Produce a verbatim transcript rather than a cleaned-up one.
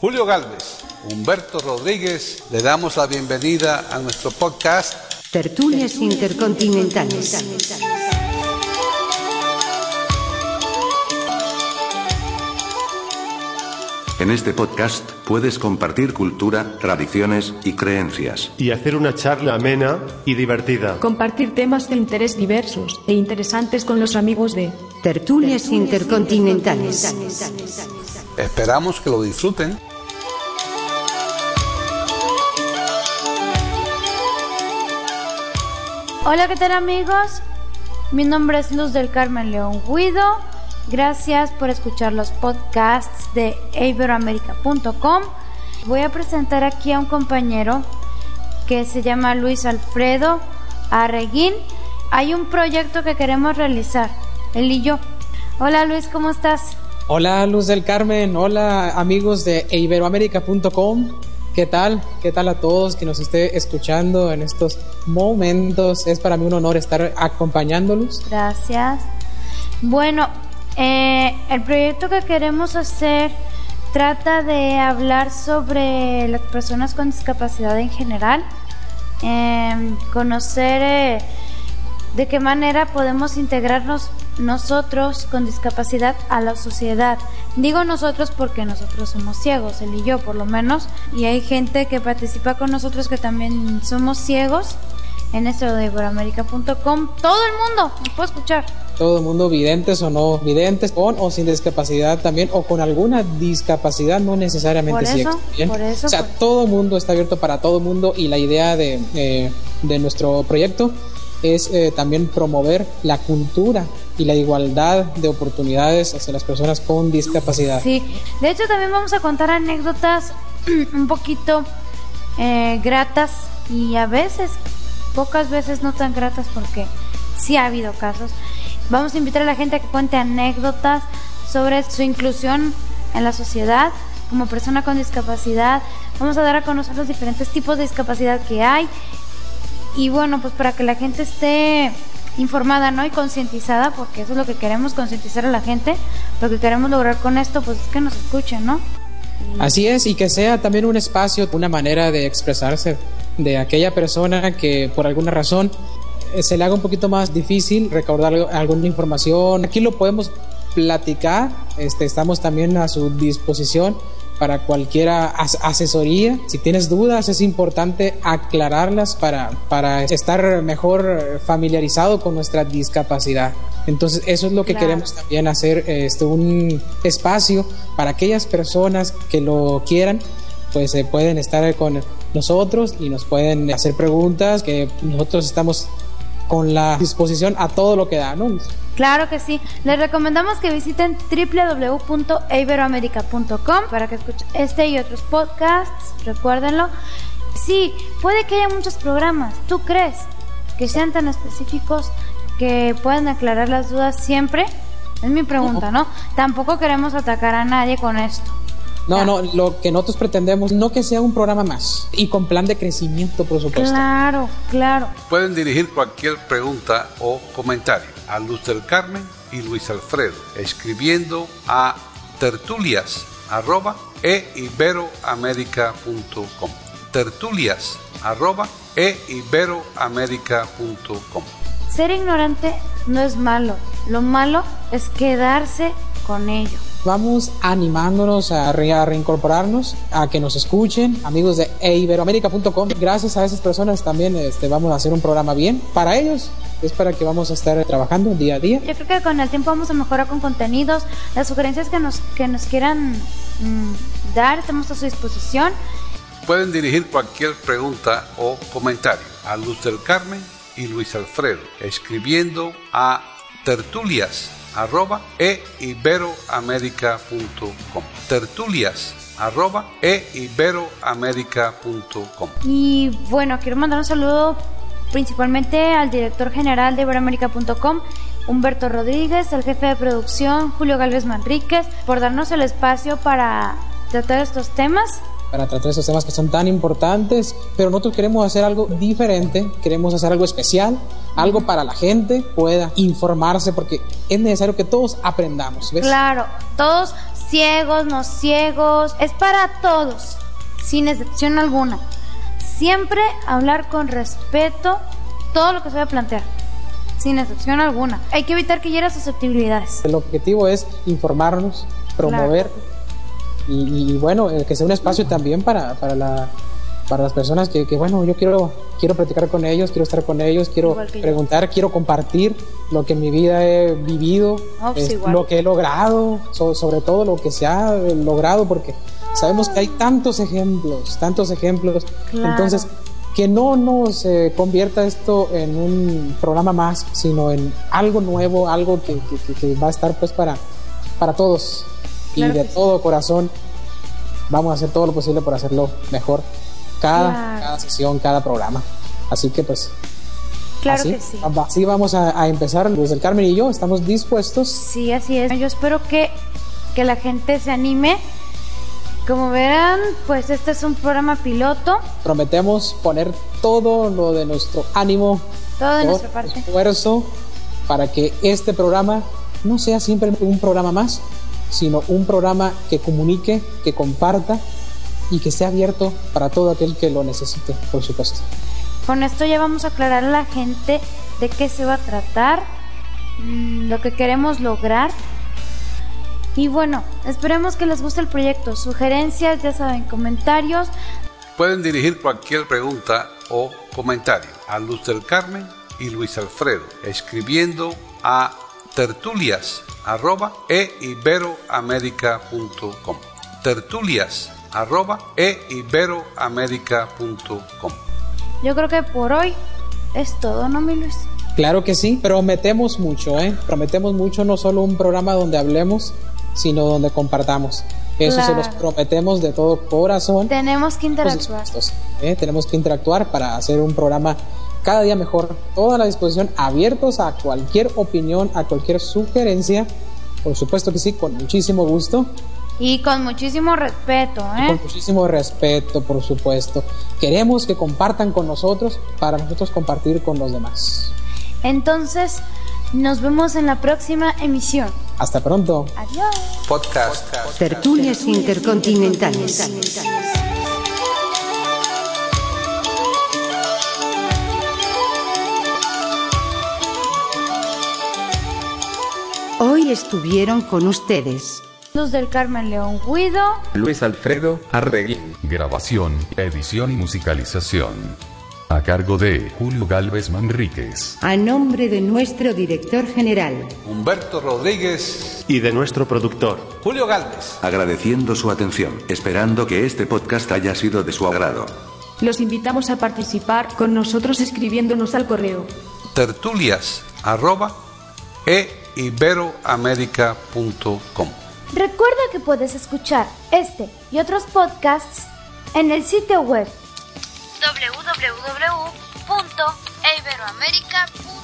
Julio Galvez, Humberto Rodríguez, le damos la bienvenida a nuestro podcast Tertulias Intercontinentales. En este podcast puedes compartir cultura, tradiciones y creencias. Y hacer una charla amena y divertida. Compartir temas de interés diversos e interesantes con los amigos de Tertulias Intercontinentales. Esperamos que lo disfruten. Hola, ¿qué tal, amigos? Mi nombre es Luz del Carmen León Guido. Gracias por escuchar los podcasts de iberoamerica punto com. Voy a presentar aquí a un compañero que se llama Luis Alfredo Arreguín. Hay un proyecto que queremos realizar, él y yo. Hola, Luis, ¿cómo estás? Hola, Luz del Carmen. Hola, amigos de iberoamerica punto com. ¿Qué tal? ¿Qué tal a todos que nos esté escuchando en estos momentos? Es para mí un honor estar acompañándolos. Gracias. Bueno, eh, el proyecto que queremos hacer trata de hablar sobre las personas con discapacidad en general, eh, conocer eh, de qué manera podemos integrarnos nosotros con discapacidad a la sociedad. Digo nosotros porque nosotros somos ciegos, él y yo por lo menos, y hay gente que participa con nosotros que también somos ciegos en esto de iberoamerica punto com. Todo el mundo me puede escuchar. Todo el mundo, videntes o no videntes, con o sin discapacidad también, o con alguna discapacidad, no necesariamente ciegos. Por eso, o sea, por... todo el mundo está abierto para todo el mundo, y la idea de, eh, de nuestro proyecto es eh, también promover la cultura y la igualdad de oportunidades hacia las personas con discapacidad. Sí, de hecho también vamos a contar anécdotas un poquito eh, gratas y a veces, pocas veces no tan gratas, porque sí ha habido casos. Vamos a invitar a la gente a que cuente anécdotas sobre su inclusión en la sociedad como persona con discapacidad. Vamos a dar a conocer los diferentes tipos de discapacidad que hay. Y bueno, pues para que la gente esté informada, ¿no? Y concientizada, porque eso es lo que queremos, concientizar a la gente. Lo que queremos lograr con esto, pues es que nos escuchen, ¿no? Y... Así es, y que sea también un espacio, una manera de expresarse de aquella persona que por alguna razón se le haga un poquito más difícil recordar alguna información. Aquí lo podemos platicar, este, estamos también a su disposición para cualquier as- asesoría. Si tienes dudas, es importante aclararlas para, para estar mejor familiarizado con nuestra discapacidad. Entonces eso es lo que claro. queremos también hacer, este, un espacio para aquellas personas que lo quieran, pues eh, pueden estar con nosotros y nos pueden hacer preguntas, que nosotros estamos con la disposición a todo lo que da, ¿no? Claro que sí. Les recomendamos que visiten doble u doble u doble u punto iberoamerica punto com para que escuchen este y otros podcasts. Recuérdenlo. Sí, puede que haya muchos programas. ¿Tú crees que sean tan específicos que puedan aclarar las dudas siempre? Es mi pregunta, ¿no? Tampoco queremos atacar a nadie con esto. No, no, lo que nosotros pretendemos, no que sea un programa más, y con plan de crecimiento, por supuesto. Claro, claro. Pueden dirigir cualquier pregunta o comentario a Luz del Carmen y Luis Alfredo, escribiendo a tertulias arroba iberoamerica punto com. tertulias arroba iberoamerica punto com. Ser ignorante no es malo, lo malo es quedarse con ello. Vamos animándonos a, re- a reincorporarnos, a que nos escuchen, amigos de iberoamerica punto com. Gracias a esas personas también este, vamos a hacer un programa bien para ellos. Es para que vamos a estar trabajando día a día. Yo creo que con el tiempo vamos a mejorar con contenidos. Las sugerencias que nos, que nos quieran mmm, dar, estamos a su disposición. Pueden dirigir cualquier pregunta o comentario a Luz del Carmen y Luis Alfredo, escribiendo a tertulias arroba iberoamerica punto com. tertulias arroba iberoamerica punto com. Y bueno, quiero mandar un saludo principalmente al director general de iberoamerica punto com, Humberto Rodríguez, al jefe de producción, Julio Galvez Manríquez, por darnos el espacio para tratar estos temas. Para tratar esos temas que son tan importantes, pero nosotros queremos hacer algo diferente, queremos hacer algo especial, algo para la gente pueda informarse, porque es necesario que todos aprendamos, ¿ves? Claro, todos ciegos, no ciegos, es para todos, sin excepción alguna. Siempre hablar con respeto todo lo que se va a plantear, sin excepción alguna. Hay que evitar que hiera susceptibilidades. El objetivo es informarnos, promover, claro. y, y bueno, eh, que sea un espacio también para, para, la, para las personas que, que bueno, yo quiero, quiero platicar con ellos, quiero estar con ellos, quiero preguntar, quiero compartir lo que en mi vida he vivido, oh, pues es, lo que he logrado, so, sobre todo lo que se ha logrado, porque sabemos que hay tantos ejemplos, tantos ejemplos, claro. Entonces que no nos eh, convierta esto en un programa más, sino en algo nuevo, algo que, que, que va a estar pues para, para todos, claro, y de todo sí. corazón vamos a hacer todo lo posible por hacerlo mejor cada, claro. cada sesión, cada programa, así que pues claro así, que sí. Así vamos a, a empezar. Luz del Carmen y yo estamos dispuestos. Sí, así es. Yo espero que, que la gente se anime. Como verán, pues este es un programa piloto. Prometemos poner todo lo de nuestro ánimo, todo de nuestra parte, esfuerzo, para que este programa no sea siempre un programa más, sino un programa que comunique, que comparta y que esté abierto para todo aquel que lo necesite, por supuesto. Con esto ya vamos a aclarar a la gente de qué se va a tratar, mmm, lo que queremos lograr. Y bueno, esperemos que les guste el proyecto. Sugerencias, ya saben, comentarios. Pueden dirigir cualquier pregunta o comentario a Luz del Carmen y Luis Alfredo, escribiendo a tertulias arroba e iberoamerica punto com. tertulias arroba e iberoamerica punto com. Yo creo que por hoy es todo, ¿no, mi Luis? Claro que sí, prometemos mucho, ¿eh? Prometemos mucho, no solo un programa donde hablemos, sino donde compartamos. Eso claro. Se los prometemos de todo corazón. Tenemos que interactuar. ¿eh? Tenemos que interactuar para hacer un programa cada día mejor. Toda la disposición, abiertos a cualquier opinión, a cualquier sugerencia. Por supuesto que sí, con muchísimo gusto. Y con muchísimo respeto, ¿eh? Y con muchísimo respeto, por supuesto. Queremos que compartan con nosotros para nosotros compartir con los demás. Entonces, nos vemos en la próxima emisión. Hasta pronto. Adiós. Podcast. Tertulias intercontinentales. Hoy estuvieron con ustedes Luz del Carmen León Guido, Luis Alfredo Arreguín. Grabación, edición y musicalización a cargo de Julio Galvez Manríquez. A nombre de nuestro director general, Humberto Rodríguez. Y de nuestro productor, Julio Galvez. Agradeciendo su atención, esperando que este podcast haya sido de su agrado. Los invitamos a participar con nosotros escribiéndonos al correo tertulias arroba e iberoamerica punto com. Recuerda que puedes escuchar este y otros podcasts en el sitio web doble u doble u doble u punto e iberoamerica punto com.